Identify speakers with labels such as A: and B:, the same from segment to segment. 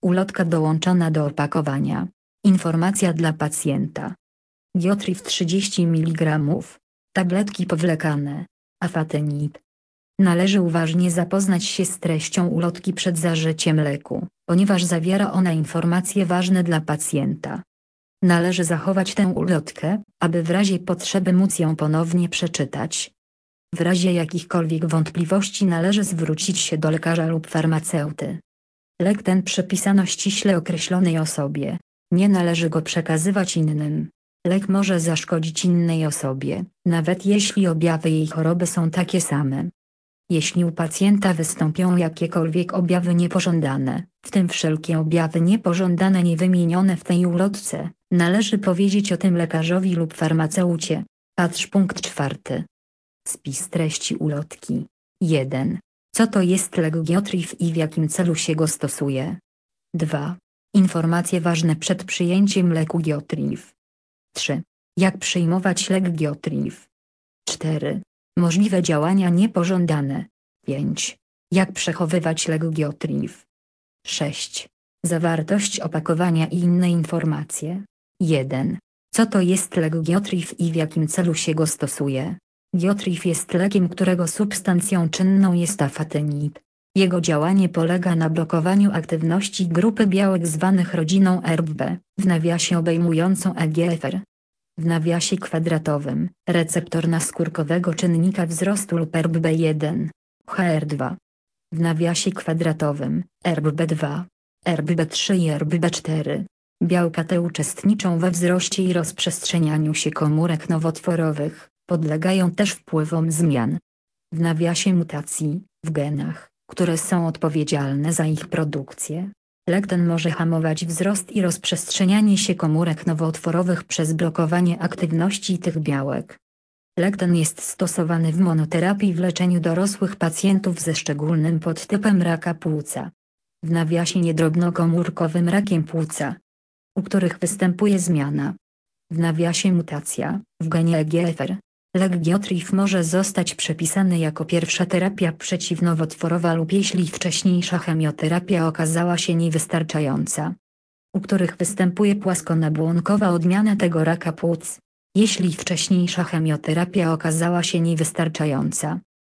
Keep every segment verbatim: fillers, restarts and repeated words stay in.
A: Ulotka dołączona do opakowania. Informacja dla pacjenta. Giotrif trzydzieści miligramów. Tabletki powlekane. Afatenib. Należy uważnie zapoznać się z treścią ulotki przed zażyciem leku, ponieważ zawiera ona informacje ważne dla pacjenta. Należy zachować tę ulotkę, aby w razie potrzeby móc ją ponownie przeczytać. W razie jakichkolwiek wątpliwości należy zwrócić się do lekarza lub farmaceuty. Lek ten przepisano ściśle określonej osobie. Nie należy go przekazywać innym. Lek może zaszkodzić innej osobie, nawet jeśli objawy jej choroby są takie same. Jeśli u pacjenta wystąpią jakiekolwiek objawy niepożądane, w tym wszelkie objawy niepożądane niewymienione w tej ulotce, należy powiedzieć o tym lekarzowi lub farmaceucie. Patrz punkt czwarty. Spis treści ulotki. jeden. Co to jest lek Giotrif i w jakim celu się go stosuje? dwa. Informacje ważne przed przyjęciem leku Giotrif. trzy. Jak przyjmować lek Giotrif? cztery. Możliwe działania niepożądane. pięć. Jak przechowywać lek Giotrif? sześć. Zawartość opakowania i inne informacje. jeden. Co to jest lek Giotrif i w jakim celu się go stosuje? Giotrif jest lekiem, którego substancją czynną jest afatenib. Jego działanie polega na blokowaniu aktywności grupy białek zwanych rodziną R B B, w nawiasie obejmującą E G F R. W nawiasie kwadratowym, receptor naskórkowego czynnika wzrostu lub R B B jeden, H R dwa. W nawiasie kwadratowym, R B B dwa, R B B trzy i R B B cztery. Białka te uczestniczą we wzroście i rozprzestrzenianiu się komórek nowotworowych, podlegają też wpływom zmian w nawiasie mutacji, w genach, które są odpowiedzialne za ich produkcję. Lek ten może hamować wzrost i rozprzestrzenianie się komórek nowotworowych przez blokowanie aktywności tych białek. Lek ten jest stosowany w monoterapii w leczeniu dorosłych pacjentów ze szczególnym podtypem raka płuca. W nawiasie niedrobnokomórkowym rakiem płuca, u których występuje zmiana w nawiasie mutacja, w genie E G F R. Lek Giotrif może zostać przepisany jako pierwsza terapia przeciwnowotworowa lub jeśli wcześniejsza chemioterapia okazała się niewystarczająca, u których występuje płaskonabłonkowa odmiana tego raka płuc, jeśli wcześniejsza chemioterapia okazała się niewystarczająca.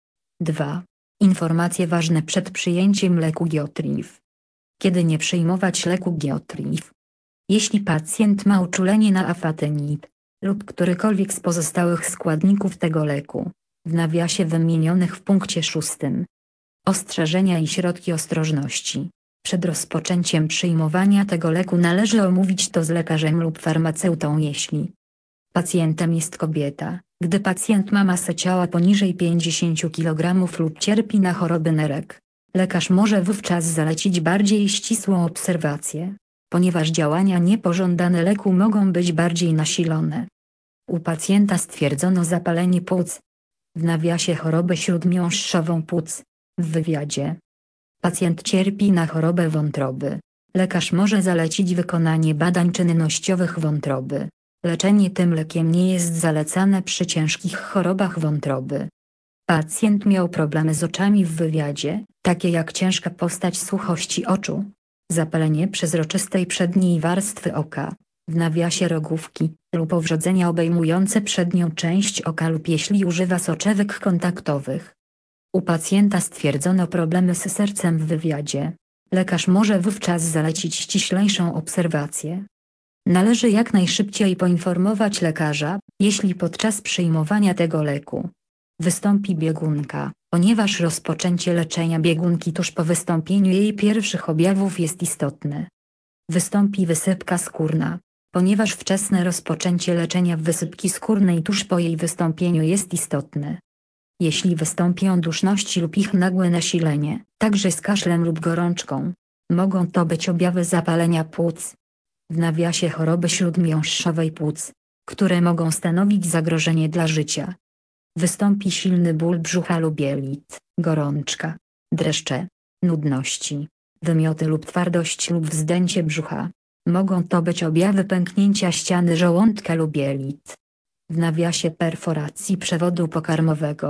A: dwa. Informacje ważne przed przyjęciem leku Giotrif. Kiedy nie przyjmować leku Giotrif? Jeśli pacjent ma uczulenie na afatenib lub którykolwiek z pozostałych składników tego leku, w nawiasie wymienionych w punkcie szóstym. Ostrzeżenia i środki ostrożności. Przed rozpoczęciem przyjmowania tego leku należy omówić to z lekarzem lub farmaceutą. Jeśli pacjentem jest kobieta, gdy pacjent ma masę ciała poniżej pięćdziesiąt kilogramów lub cierpi na choroby nerek, lekarz może wówczas zalecić bardziej ścisłą obserwację, ponieważ działania niepożądane leku mogą być bardziej nasilone. U pacjenta stwierdzono zapalenie płuc, w nawiasie chorobę śródmiąższową płuc, w wywiadzie. Pacjent cierpi na chorobę wątroby. Lekarz może zalecić wykonanie badań czynnościowych wątroby. Leczenie tym lekiem nie jest zalecane przy ciężkich chorobach wątroby. Pacjent miał problemy z oczami w wywiadzie, takie jak ciężka postać suchości oczu, zapalenie przezroczystej przedniej warstwy oka, w nawiasie rogówki, lub powrzodzenia obejmujące przednią część oka lub jeśli używa soczewek kontaktowych. U pacjenta stwierdzono problemy z sercem w wywiadzie. Lekarz może wówczas zalecić ściślejszą obserwację. Należy jak najszybciej poinformować lekarza, jeśli podczas przyjmowania tego leku wystąpi biegunka, ponieważ rozpoczęcie leczenia biegunki tuż po wystąpieniu jej pierwszych objawów jest istotne. Wystąpi wysypka skórna, ponieważ wczesne rozpoczęcie leczenia wysypki skórnej tuż po jej wystąpieniu jest istotne. Jeśli wystąpią duszności lub ich nagłe nasilenie, także z kaszlem lub gorączką, mogą to być objawy zapalenia płuc, w nawiasie choroby śródmiąższowej płuc, które mogą stanowić zagrożenie dla życia. Wystąpi silny ból brzucha lub jelit, gorączka, dreszcze, nudności, wymioty lub twardość lub wzdęcie brzucha. Mogą to być objawy pęknięcia ściany żołądka lub jelit. W nawiasie perforacji przewodu pokarmowego,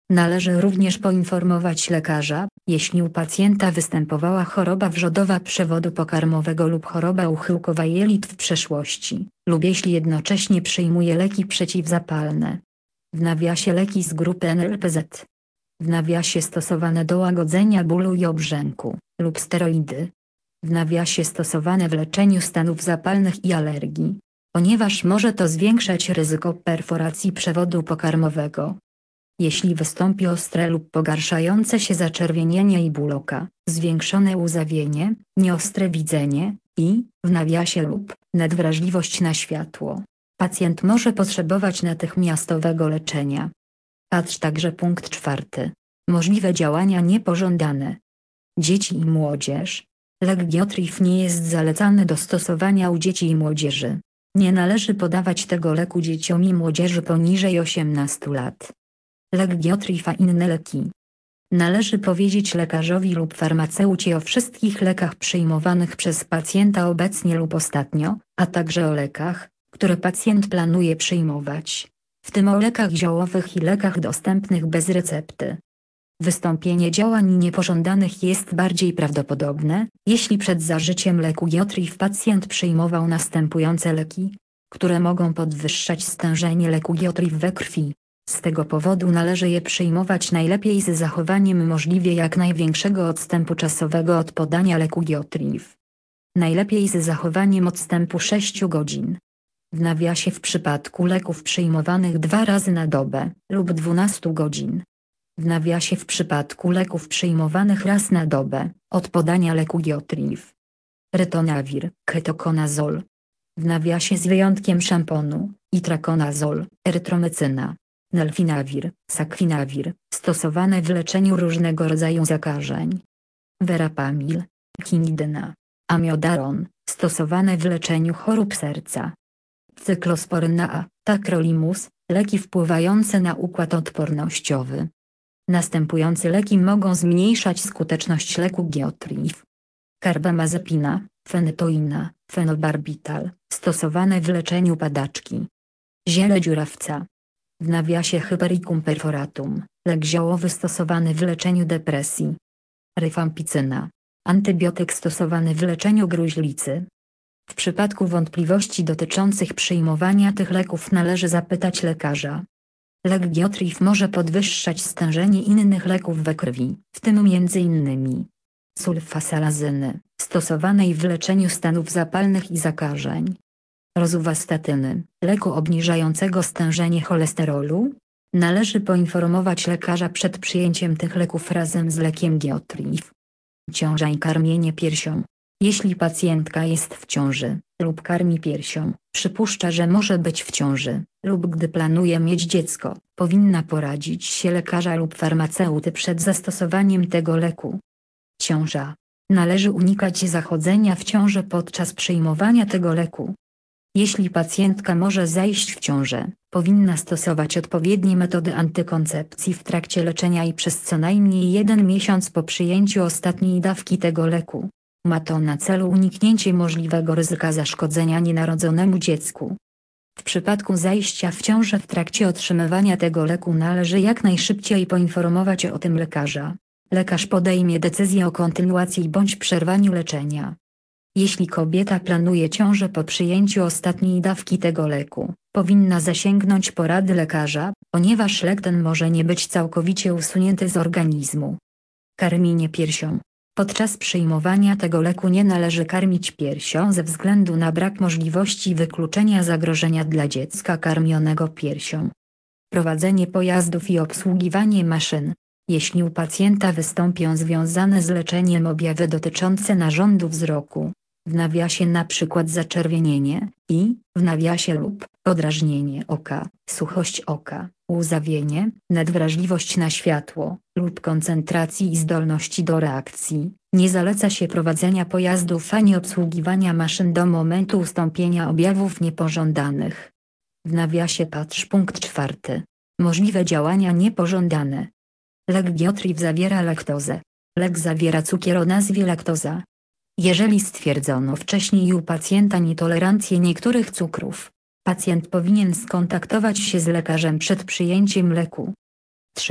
A: Należy również poinformować lekarza, jeśli u pacjenta występowała choroba wrzodowa przewodu pokarmowego lub choroba uchyłkowa jelit w przeszłości, lub jeśli jednocześnie przyjmuje leki przeciwzapalne. W nawiasie leki z grupy N L P Z. W nawiasie stosowane do łagodzenia bólu i obrzęku, lub steroidy. W nawiasie stosowane w leczeniu stanów zapalnych i alergii, ponieważ może to zwiększać ryzyko perforacji przewodu pokarmowego. Jeśli wystąpi ostre lub pogarszające się zaczerwienienie i ból oka, zwiększone łzawienie, nieostre widzenie i, w nawiasie lub, nadwrażliwość na światło, pacjent może potrzebować natychmiastowego leczenia. Patrz także punkt czwarty. Możliwe działania niepożądane. Dzieci i młodzież. Lek Giotrif nie jest zalecany do stosowania u dzieci i młodzieży. Nie należy podawać tego leku dzieciom i młodzieży poniżej osiemnastu lat. Lek Giotrif a inne leki. Należy powiedzieć lekarzowi lub farmaceucie o wszystkich lekach przyjmowanych przez pacjenta obecnie lub ostatnio, a także o lekach, które pacjent planuje przyjmować, w tym o lekach ziołowych i lekach dostępnych bez recepty. Wystąpienie działań niepożądanych jest bardziej prawdopodobne, jeśli przed zażyciem leku Giotrif pacjent przyjmował następujące leki, które mogą podwyższać stężenie leku Giotrif we krwi. Z tego powodu należy je przyjmować najlepiej z zachowaniem możliwie jak największego odstępu czasowego od podania leku Giotrif. Najlepiej z zachowaniem odstępu sześciu godzin. W nawiasie w przypadku leków przyjmowanych dwa razy na dobę lub dwunastu godzin. W nawiasie w przypadku leków przyjmowanych raz na dobę, od podania leku Giotrif. Ritonavir, ketokonazol. W nawiasie z wyjątkiem szamponu, itrakonazol, erytromycyna. Nelfinawir, sakwinawir, stosowane w leczeniu różnego rodzaju zakażeń. Verapamil, kinidyna. Amiodaron, stosowane w leczeniu chorób serca. Cyklosporyna A, tacrolimus, leki wpływające na układ odpornościowy. Następujące leki mogą zmniejszać skuteczność leku Giotrif. Karbamazepina, fenytoina, fenobarbital, stosowane w leczeniu padaczki. Ziele dziurawca. W nawiasie Hypericum perforatum, lek ziołowy stosowany w leczeniu depresji. Ryfampicyna. Antybiotyk stosowany w leczeniu gruźlicy. W przypadku wątpliwości dotyczących przyjmowania tych leków należy zapytać lekarza. Lek Giotrif może podwyższać stężenie innych leków we krwi, w tym między innymi sulfasalazyny, stosowanej w leczeniu stanów zapalnych i zakażeń. Rozuvastatyny, leku obniżającego stężenie cholesterolu. Należy poinformować lekarza przed przyjęciem tych leków razem z lekiem Giotrif. Ciąża i karmienie piersią. Jeśli pacjentka jest w ciąży, lub karmi piersią, przypuszcza, że może być w ciąży, lub gdy planuje mieć dziecko, powinna poradzić się lekarza lub farmaceuty przed zastosowaniem tego leku. Ciąża. Należy unikać zachodzenia w ciąży podczas przyjmowania tego leku. Jeśli pacjentka może zajść w ciążę, powinna stosować odpowiednie metody antykoncepcji w trakcie leczenia i przez co najmniej jeden miesiąc po przyjęciu ostatniej dawki tego leku. Ma to na celu uniknięcie możliwego ryzyka zaszkodzenia nienarodzonemu dziecku. W przypadku zajścia w ciążę w trakcie otrzymywania tego leku należy jak najszybciej poinformować o tym lekarza. Lekarz podejmie decyzję o kontynuacji bądź przerwaniu leczenia. Jeśli kobieta planuje ciążę po przyjęciu ostatniej dawki tego leku, powinna zasięgnąć porady lekarza, ponieważ lek ten może nie być całkowicie usunięty z organizmu. Karmienie piersią. Podczas przyjmowania tego leku nie należy karmić piersią ze względu na brak możliwości wykluczenia zagrożenia dla dziecka karmionego piersią. Prowadzenie pojazdów i obsługiwanie maszyn. Jeśli u pacjenta wystąpią związane z leczeniem objawy dotyczące narządu wzroku, w nawiasie np. zaczerwienienie i, w nawiasie lub, podrażnienie oka, suchość oka, łzawienie, nadwrażliwość na światło, lub koncentracji i zdolności do reakcji, nie zaleca się prowadzenia pojazdów ani obsługiwania maszyn do momentu ustąpienia objawów niepożądanych. W nawiasie patrz punkt czwarty. Możliwe działania niepożądane. Lek Giotrif zawiera laktozę. Lek zawiera cukier o nazwie laktoza. Jeżeli stwierdzono wcześniej u pacjenta nietolerancję niektórych cukrów, pacjent powinien skontaktować się z lekarzem przed przyjęciem leku. trzy.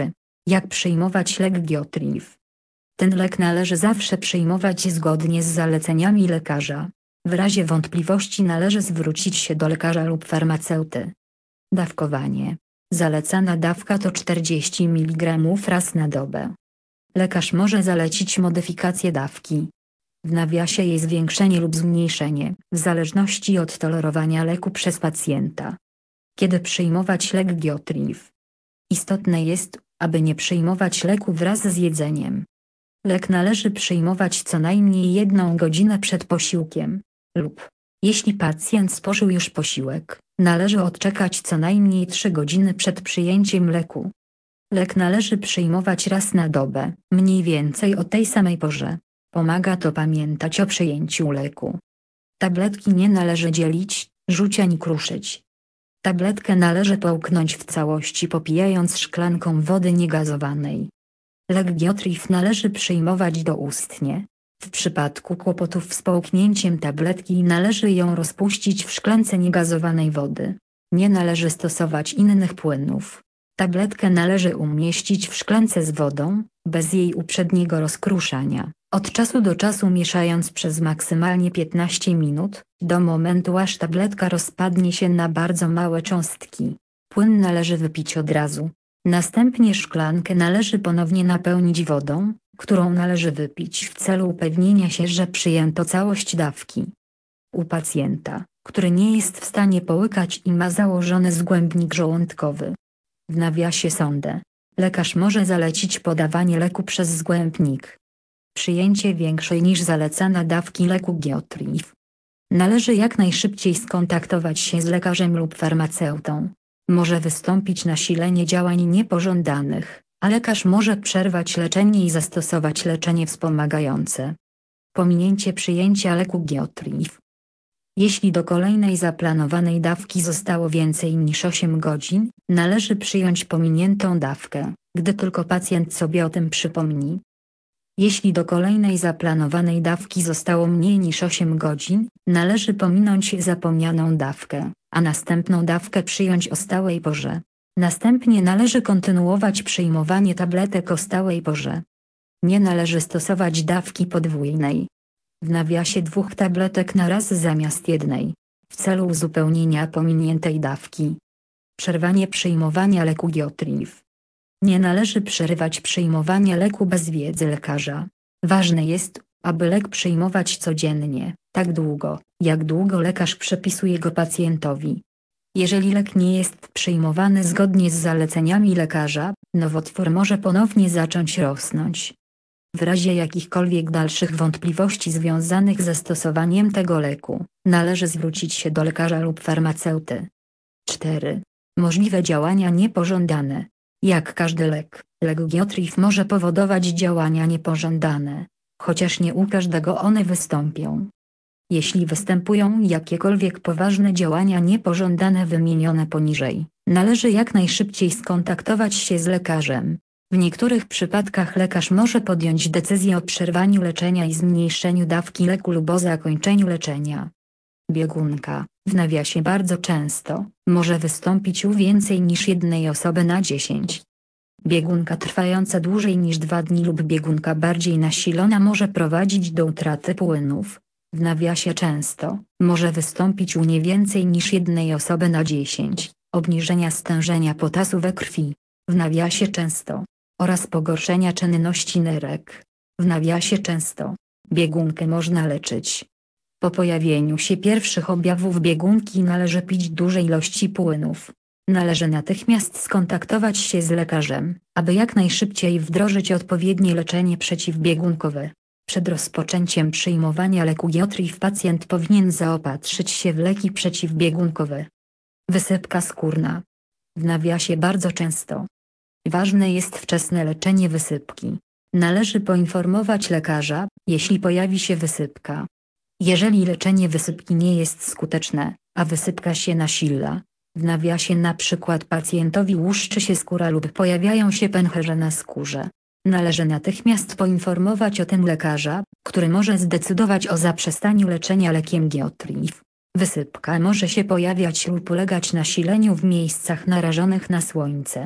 A: Jak przyjmować lek Giotrif? Ten lek należy zawsze przyjmować zgodnie z zaleceniami lekarza. W razie wątpliwości należy zwrócić się do lekarza lub farmaceuty. Dawkowanie. Zalecana dawka to czterdzieści miligramów raz na dobę. Lekarz może zalecić modyfikację dawki. W nawiasie jej zwiększenie lub zmniejszenie, w zależności od tolerowania leku przez pacjenta. Kiedy przyjmować lek Giotrif? Istotne jest, aby nie przyjmować leku wraz z jedzeniem. Lek należy przyjmować co najmniej jedną godzinę przed posiłkiem, lub, jeśli pacjent spożył już posiłek, należy odczekać co najmniej trzy godziny przed przyjęciem leku. Lek należy przyjmować raz na dobę, mniej więcej o tej samej porze. Pomaga to pamiętać o przyjęciu leku. Tabletki nie należy dzielić, rzucić ani kruszyć. Tabletkę należy połknąć w całości popijając szklanką wody niegazowanej. Lek Giotrif należy przyjmować doustnie. W przypadku kłopotów z połknięciem tabletki należy ją rozpuścić w szklance niegazowanej wody. Nie należy stosować innych płynów. Tabletkę należy umieścić w szklance z wodą, bez jej uprzedniego rozkruszania, od czasu do czasu mieszając przez maksymalnie piętnaście minut, do momentu aż tabletka rozpadnie się na bardzo małe cząstki. Płyn należy wypić od razu. Następnie szklankę należy ponownie napełnić wodą, którą należy wypić w celu upewnienia się, że przyjęto całość dawki. U pacjenta, który nie jest w stanie połykać i ma założony zgłębnik żołądkowy. W nawiasie sondę. Lekarz może zalecić podawanie leku przez zgłębnik. Przyjęcie większej niż zalecana dawki leku Giotrif. Należy jak najszybciej skontaktować się z lekarzem lub farmaceutą. Może wystąpić nasilenie działań niepożądanych, a lekarz może przerwać leczenie i zastosować leczenie wspomagające. Pominięcie przyjęcia leku Giotrif. Jeśli do kolejnej zaplanowanej dawki zostało więcej niż osiem godzin, należy przyjąć pominiętą dawkę, gdy tylko pacjent sobie o tym przypomni. Jeśli do kolejnej zaplanowanej dawki zostało mniej niż osiem godzin, należy pominąć zapomnianą dawkę, a następną dawkę przyjąć o stałej porze. Następnie należy kontynuować przyjmowanie tabletek o stałej porze. Nie należy stosować dawki podwójnej. W nawiasie dwóch tabletek na raz zamiast jednej, w celu uzupełnienia pominiętej dawki. Przerwanie przyjmowania leku Giotrif. Nie należy przerywać przyjmowania leku bez wiedzy lekarza. Ważne jest, aby lek przyjmować codziennie, tak długo, jak długo lekarz przepisuje go pacjentowi. Jeżeli lek nie jest przyjmowany zgodnie z zaleceniami lekarza, nowotwór może ponownie zacząć rosnąć. W razie jakichkolwiek dalszych wątpliwości związanych ze stosowaniem tego leku, należy zwrócić się do lekarza lub farmaceuty. cztery. Możliwe działania niepożądane. Jak każdy lek, lek Giotrif może powodować działania niepożądane, chociaż nie u każdego one wystąpią. Jeśli występują jakiekolwiek poważne działania niepożądane wymienione poniżej, należy jak najszybciej skontaktować się z lekarzem. W niektórych przypadkach lekarz może podjąć decyzję o przerwaniu leczenia i zmniejszeniu dawki leku lub o zakończeniu leczenia. Biegunka, w nawiasie bardzo często, może wystąpić u więcej niż jednej osoby na dziesięć. Biegunka trwająca dłużej niż dwa dni lub biegunka bardziej nasilona może prowadzić do utraty płynów. W nawiasie często, może wystąpić u nie więcej niż jednej osoby na dziesięć, obniżenia stężenia potasu we krwi. W nawiasie często, oraz pogorszenia czynności nerek. W nawiasie często, biegunkę można leczyć. Po pojawieniu się pierwszych objawów biegunki należy pić duże ilości płynów. Należy natychmiast skontaktować się z lekarzem, aby jak najszybciej wdrożyć odpowiednie leczenie przeciwbiegunkowe. Przed rozpoczęciem przyjmowania leku Giotrif pacjent powinien zaopatrzyć się w leki przeciwbiegunkowe. Wysypka skórna. W nawiasie bardzo często. Ważne jest wczesne leczenie wysypki. Należy poinformować lekarza, jeśli pojawi się wysypka. Jeżeli leczenie wysypki nie jest skuteczne, a wysypka się nasila, w nawiasie na przykład pacjentowi łuszczy się skóra lub pojawiają się pęcherze na skórze, należy natychmiast poinformować o tym lekarza, który może zdecydować o zaprzestaniu leczenia lekiem Giotrif. Wysypka może się pojawiać lub ulegać nasileniu w miejscach narażonych na słońce.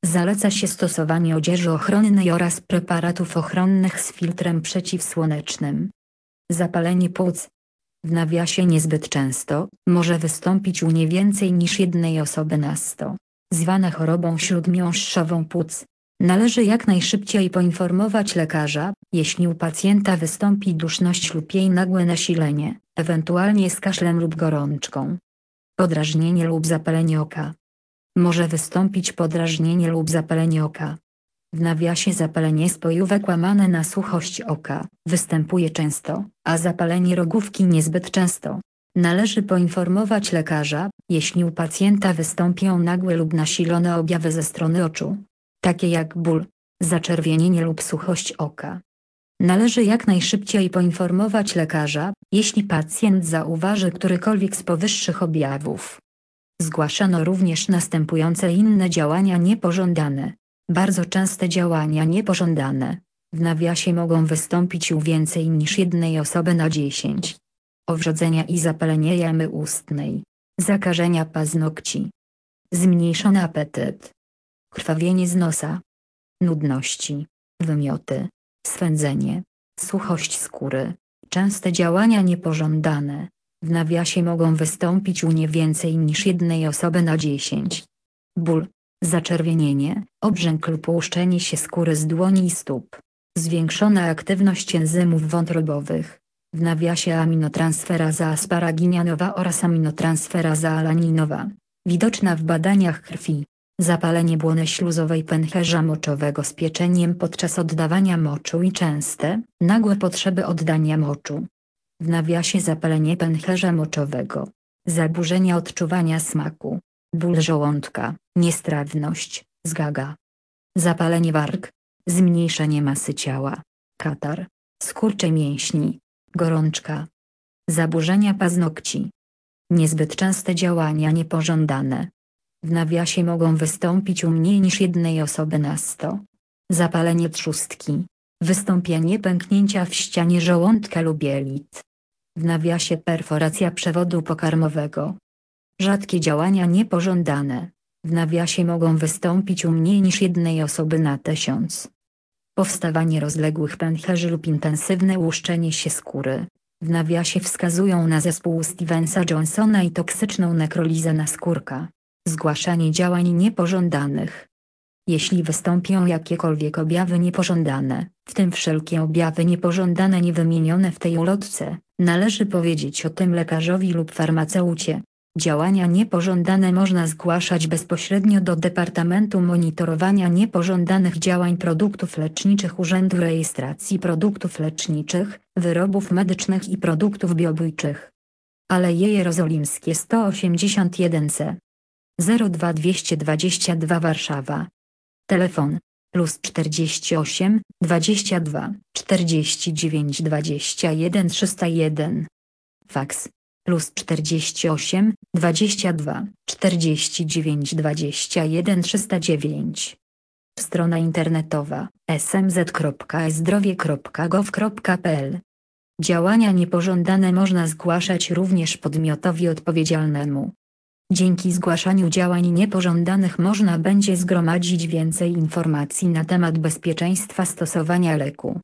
A: Zaleca się stosowanie odzieży ochronnej oraz preparatów ochronnych z filtrem przeciwsłonecznym. Zapalenie płuc. W nawiasie niezbyt często, może wystąpić u nie więcej niż jednej osoby na sto. Zwane chorobą śródmiąższową płuc. Należy jak najszybciej poinformować lekarza, jeśli u pacjenta wystąpi duszność lub jej nagłe nasilenie, ewentualnie z kaszlem lub gorączką. Podrażnienie lub zapalenie oka. Może wystąpić podrażnienie lub zapalenie oka. W nawiasie zapalenie spojówek łamane na suchość oka występuje często, a zapalenie rogówki niezbyt często. Należy poinformować lekarza, jeśli u pacjenta wystąpią nagłe lub nasilone objawy ze strony oczu, takie jak ból, zaczerwienienie lub suchość oka. Należy jak najszybciej poinformować lekarza, jeśli pacjent zauważy którykolwiek z powyższych objawów. Zgłaszano również następujące inne działania niepożądane. Bardzo częste działania niepożądane. W nawiasie mogą wystąpić u więcej niż jednej osoby na dziesięć. Owrzodzenia i zapalenie jamy ustnej. Zakażenia paznokci. Zmniejszony apetyt. Krwawienie z nosa. Nudności. Wymioty. Swędzenie. Suchość skóry. Częste działania niepożądane. W nawiasie mogą wystąpić u nie więcej niż jednej osoby na dziesięć. Ból. Zaczerwienienie, obrzęk lub łuszczenie się skóry z dłoni i stóp. Zwiększona aktywność enzymów wątrobowych. W nawiasie aminotransferaza asparaginianowa oraz aminotransferaza alaninowa. Widoczna w badaniach krwi. Zapalenie błony śluzowej pęcherza moczowego z pieczeniem podczas oddawania moczu i częste, nagłe potrzeby oddania moczu. W nawiasie zapalenie pęcherza moczowego. Zaburzenia odczuwania smaku. Ból żołądka, niestrawność, zgaga. Zapalenie warg. Zmniejszenie masy ciała. Katar. Skurcze mięśni. Gorączka. Zaburzenia paznokci. Niezbyt częste działania niepożądane. W nawiasie mogą wystąpić u mniej niż jednej osoby na sto. Zapalenie trzustki. Wystąpienie pęknięcia w ścianie żołądka lub jelit. W nawiasie perforacja przewodu pokarmowego. Rzadkie działania niepożądane. W nawiasie mogą wystąpić u mniej niż jednej osoby na tysiąc. Powstawanie rozległych pęcherzy lub intensywne łuszczenie się skóry. W nawiasie wskazują na zespół Stevensa-Johnsona i toksyczną nekrolizę naskórka. Zgłaszanie działań niepożądanych. Jeśli wystąpią jakiekolwiek objawy niepożądane, w tym wszelkie objawy niepożądane niewymienione w tej ulotce, należy powiedzieć o tym lekarzowi lub farmaceucie. Działania niepożądane można zgłaszać bezpośrednio do Departamentu Monitorowania Niepożądanych Działań Produktów Leczniczych Urzędu Rejestracji Produktów Leczniczych, Wyrobów Medycznych i Produktów Biobójczych. Aleje Jerozolimskie sto osiemdziesiąt jeden C. zero dwa dwieście dwadzieścia dwa Warszawa. Telefon plus czterdzieści osiem, dwadzieścia dwa, czterdzieści dziewięć dwadzieścia jeden trzysta jeden. Faks plus czterdzieści osiem, dwadzieścia dwa, czterdzieści dziewięć dwadzieścia jeden trzysta dziewięć. Strona internetowa s m z kropka e zdrowie kropka gov kropka p l. Działania niepożądane można zgłaszać również podmiotowi odpowiedzialnemu. Dzięki zgłaszaniu działań niepożądanych można będzie zgromadzić więcej informacji na temat bezpieczeństwa stosowania leku.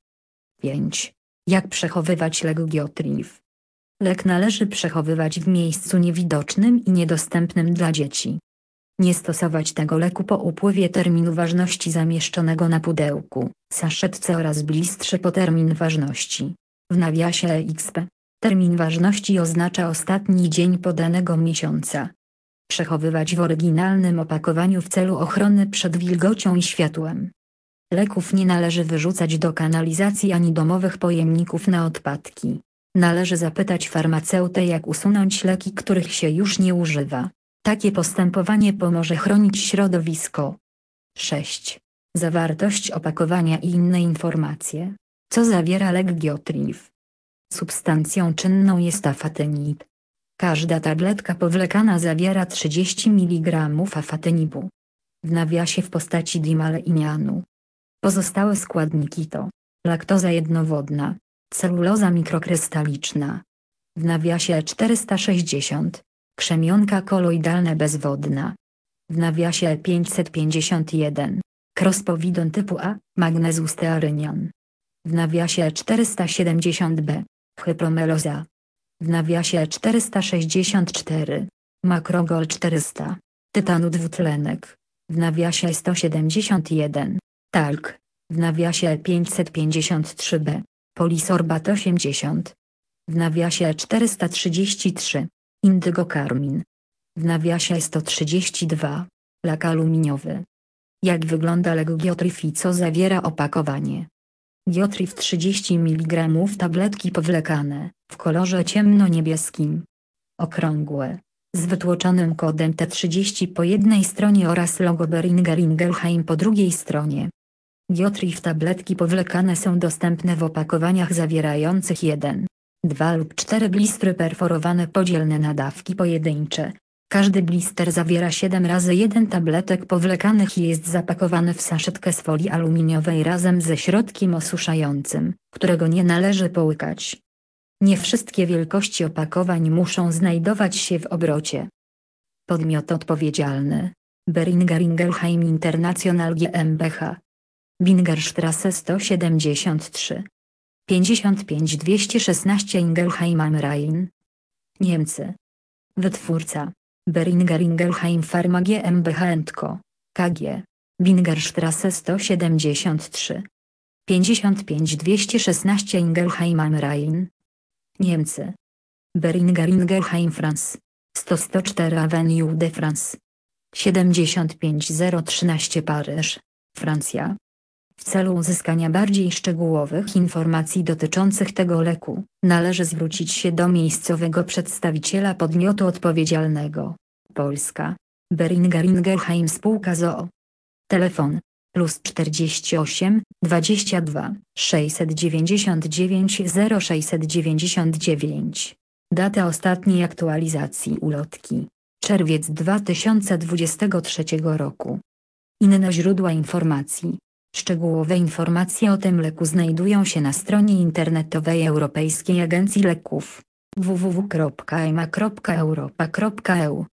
A: pięć. Jak przechowywać lek Geotrif? Lek należy przechowywać w miejscu niewidocznym i niedostępnym dla dzieci. Nie stosować tego leku po upływie terminu ważności zamieszczonego na pudełku, saszetce oraz bliższe po termin ważności. W nawiasie E X P. Termin ważności oznacza ostatni dzień podanego miesiąca. Przechowywać w oryginalnym opakowaniu w celu ochrony przed wilgocią i światłem. Leków nie należy wyrzucać do kanalizacji ani domowych pojemników na odpadki. Należy zapytać farmaceutę, jak usunąć leki, których się już nie używa. Takie postępowanie pomoże chronić środowisko. sześć. Zawartość opakowania i inne informacje. Co zawiera lek Geotrif? Substancją czynną jest afatenib. Każda tabletka powlekana zawiera trzydzieści miligramów afatenibu. W nawiasie w postaci dimaleinianu. Pozostałe składniki to laktoza jednowodna, celuloza mikrokrystaliczna. W nawiasie czterysta sześćdziesiąt, krzemionka koloidalna bezwodna. w nawiasie pięćset pięćdziesiąt jeden, Crospovidon typu A, magnezus stearynian, w nawiasie czterysta siedemdziesiąt B, hypromeloza, w nawiasie czterysta sześćdziesiąt cztery, makrogol czterysta, tytanu dwutlenek, w nawiasie sto siedemdziesiąt jeden, talk, w nawiasie pięćset pięćdziesiąt trzy B, polisorbat osiemdziesiąt, w nawiasie czterysta trzydzieści trzy, indygokarmin, w nawiasie sto trzydzieści dwa, lak aluminiowy. Jak wygląda lek Giotrif i co zawiera opakowanie? Giotrif trzydzieści miligramów tabletki powlekane, w kolorze ciemnoniebieskim, okrągłe, z wytłoczonym kodem T trzydzieści po jednej stronie oraz logo Boehringer Ingelheim po drugiej stronie. Giotrif tabletki powlekane są dostępne w opakowaniach zawierających jeden, dwa lub cztery blistry perforowane podzielne na dawki pojedyncze. Każdy blister zawiera siedem razy jeden tabletek powlekanych i jest zapakowany w saszetkę z folii aluminiowej razem ze środkiem osuszającym, którego nie należy połykać. Nie wszystkie wielkości opakowań muszą znajdować się w obrocie. Podmiot odpowiedzialny: Boehringer Ingelheim International GmbH. Bingerstrasse sto siedemdziesiąt trzy, pięćdziesiąt pięć dwieście szesnaście Ingelheim am Rhein, Niemcy. Wytwórca: Boehringer Ingelheim Pharma GmbH and Co. K G. Bingerstrasse sto siedemdziesiąt trzy, pięćdziesiąt pięć dwieście szesnaście Ingelheim am Rhein, Niemcy. Boehringer Ingelheim France. sto sto cztery Avenue de France. siedemdziesiąt pięć zero trzynaście Paryż, Francja. W celu uzyskania bardziej szczegółowych informacji dotyczących tego leku, należy zwrócić się do miejscowego przedstawiciela podmiotu odpowiedzialnego. Polska. Boehringer Ingelheim Spółka z o o. Telefon: plus czterdzieści osiem, dwadzieścia dwa, sześćset dziewięćdziesiąt dziewięć zero sześćset dziewięćdziesiąt dziewięć. Data ostatniej aktualizacji ulotki: czerwiec dwa tysiące dwudziestego trzeciego roku. Inne źródła informacji. Szczegółowe informacje o tym leku znajdują się na stronie internetowej Europejskiej Agencji Leków w w w kropka e m a kropka europa kropka e u.